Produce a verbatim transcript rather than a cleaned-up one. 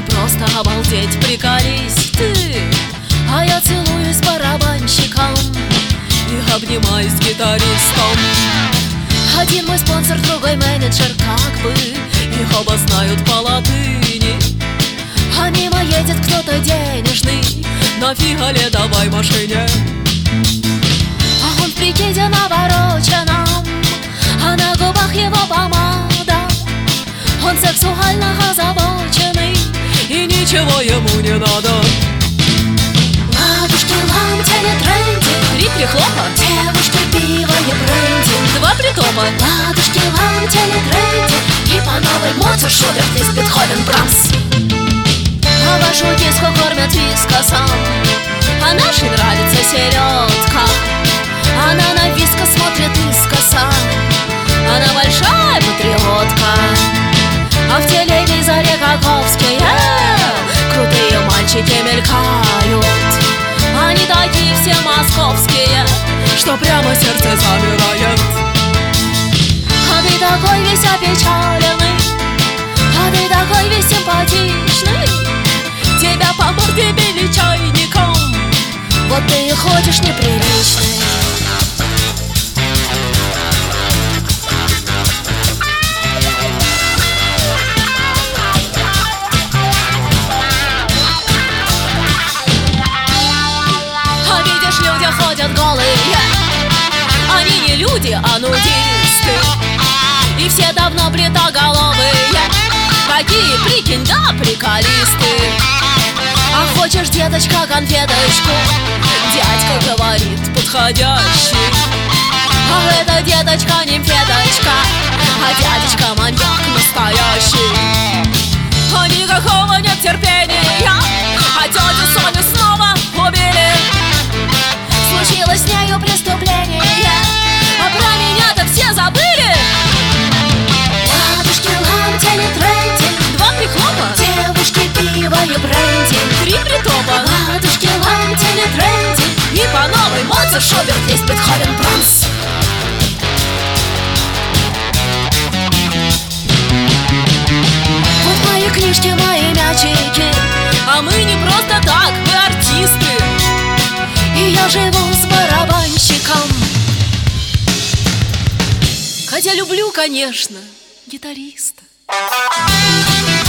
просто обалдеть, приколисты. А я целуюсь с барабанщиком и обнимаюсь с гитаристом. Один мой спонсор, другой менеджер, как бы их оба знают по латыни. А мимо едет кто-то денежный на фиолетовой машине. А он в прикиде навороченном, а на губах его помада. Он сексуально озабоченный, и ничего ему не надо. Ладушки, лантели, тренди, Три прихлопа, девушки, пиво и бренди. два притопа, Ладушки, лантели, тренди, и по новой Моцарт, Шуберт, Лист, Бетховен, Брамс. а вашу киску кормят вискосом, а нашей нравится селедка. Она на вискос смотрит искоса, она большая патриотка. А в телевизоре каковские крутые мальчики мелькают. Они такие все московские, что прямо сердце замирает. А ты такой весь опечаленный, а ты такой весь симпатичный. Тебя по морде били чайником, вот ты и ходишь неприличный. Ходят голые, они не люди, а нудисты. И все давно бритоголовые, какие, прикинь, да, приколисты. А хочешь, деточка, конфеточку? Дядька говорит, подходящий. А это деточка нимфеточка, а дядечка маньяк настоящий. А никакого нет терпения, а тетю Соню снова убили. Случилось с нею преступление, а про меня-то все забыли. Ладушки, лантели, тренди, Два прихлопа, девушки, пиво и бренди. три притопа, Ладушки, лантели, тренди, и по новой Моцарт, Шуберт, Лист, Бетховен, Брамс. Вот мои книжки, мои мячики, а мы не просто так, мы артисты. И я живу с барабанщиком, хотя люблю, конечно, гитариста.